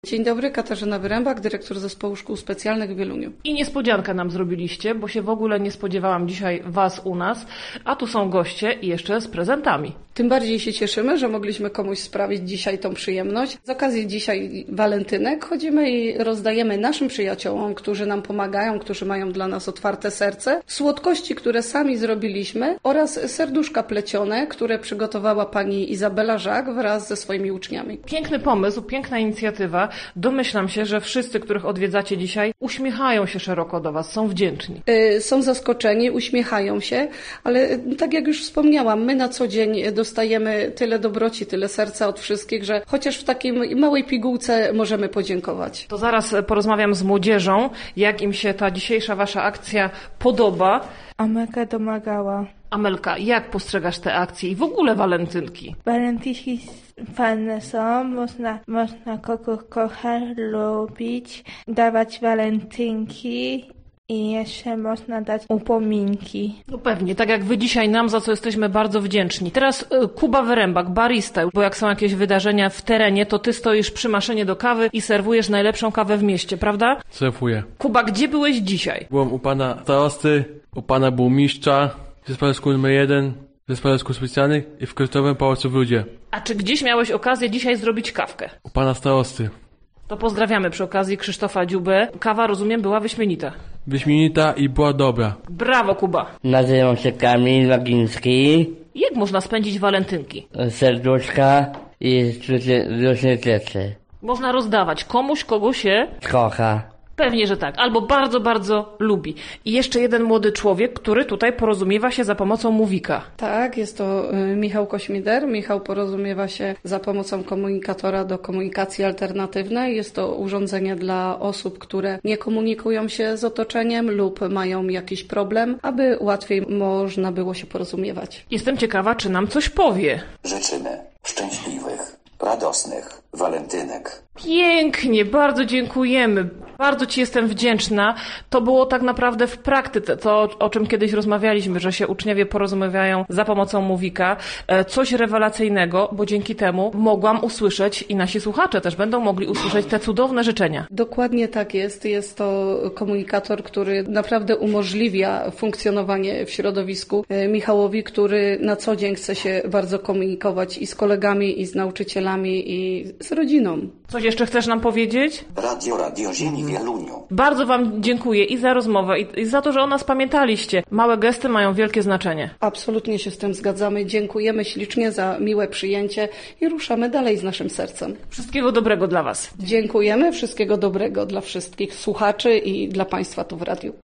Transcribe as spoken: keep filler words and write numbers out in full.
Dzień dobry, Katarzyna Wyrębak, dyrektor Zespołu Szkół Specjalnych w Wieluniu. I niespodziankę nam zrobiliście, bo się w ogóle nie spodziewałam dzisiaj Was u nas, a tu są goście i jeszcze z prezentami. Tym bardziej się cieszymy, że mogliśmy komuś sprawić dzisiaj tą przyjemność. Z okazji dzisiaj walentynek chodzimy i rozdajemy naszym przyjaciołom, którzy nam pomagają, którzy mają dla nas otwarte serce, słodkości, które sami zrobiliśmy oraz serduszka plecione, które przygotowała pani Izabela Żak wraz ze swoimi uczniami. Piękny pomysł, piękna inicjatywa. Domyślam się, że wszyscy, których odwiedzacie dzisiaj, uśmiechają się szeroko do Was, są wdzięczni. Yy, są zaskoczeni, uśmiechają się, ale tak jak już wspomniałam, my na co dzień dostajemy tyle dobroci, tyle serca od wszystkich, że chociaż w takiej małej pigułce możemy podziękować. To zaraz porozmawiam z młodzieżą, jak im się ta dzisiejsza Wasza akcja podoba. Amelka domagała. Amelka, jak postrzegasz te akcje i w ogóle walentynki? Walentynki fajne są, można, można kogoś kochać, lubić, dawać walentynki i jeszcze można dać upominki. No pewnie, tak jak Wy dzisiaj nam, za co jesteśmy bardzo wdzięczni. Teraz y, Kuba Wyrębak, barista, bo jak są jakieś wydarzenia w terenie, to Ty stoisz przy maszynie do kawy i serwujesz najlepszą kawę w mieście, prawda? Serwuję. Kuba, gdzie byłeś dzisiaj? Byłem u pana starosty, u pana burmistrza, w zespole szkół numer jeden, w zespole szkół specjalnych i w Kościołowym Pałacu w Ludzie. A czy gdzieś miałeś okazję dzisiaj zrobić kawkę? U pana starosty. To pozdrawiamy przy okazji Krzysztofa Dziubę. Kawa, rozumiem, była wyśmienita. Wyśmienita i była dobra. Brawo, Kuba. Nazywam się Kamil Wagiński. Jak można spędzić walentynki? Serduszka i różne rzeczy. Można rozdawać komuś, kogo się... Kocha. Pewnie, że tak. Albo bardzo, bardzo lubi. I jeszcze jeden młody człowiek, który tutaj porozumiewa się za pomocą Mówika. Tak, jest to y, Michał Kośmider. Michał porozumiewa się za pomocą komunikatora do komunikacji alternatywnej. Jest to urządzenie dla osób, które nie komunikują się z otoczeniem lub mają jakiś problem, aby łatwiej można było się porozumiewać. Jestem ciekawa, czy nam coś powie. Życzymy szczęśliwych, radosnych walentynek. Pięknie, bardzo dziękujemy. Bardzo Ci jestem wdzięczna. To było tak naprawdę w praktyce, to o czym kiedyś rozmawialiśmy, że się uczniowie porozumiewają za pomocą Mówika. Coś rewelacyjnego, bo dzięki temu mogłam usłyszeć i nasi słuchacze też będą mogli usłyszeć te cudowne życzenia. Dokładnie tak jest. Jest to komunikator, który naprawdę umożliwia funkcjonowanie w środowisku. Michałowi, który na co dzień chce się bardzo komunikować i z kolegami, i z nauczycielami, i z rodziną. Coś jeszcze chcesz nam powiedzieć? Radio, Radio Ziemi Wieluniu. Bardzo Wam dziękuję i za rozmowę, i, i za to, że o nas pamiętaliście. Małe gesty mają wielkie znaczenie. Absolutnie się z tym zgadzamy. Dziękujemy ślicznie za miłe przyjęcie i ruszamy dalej z naszym sercem. Wszystkiego dobrego dla Was. Dziękujemy. Wszystkiego dobrego dla wszystkich słuchaczy i dla Państwa tu w radiu.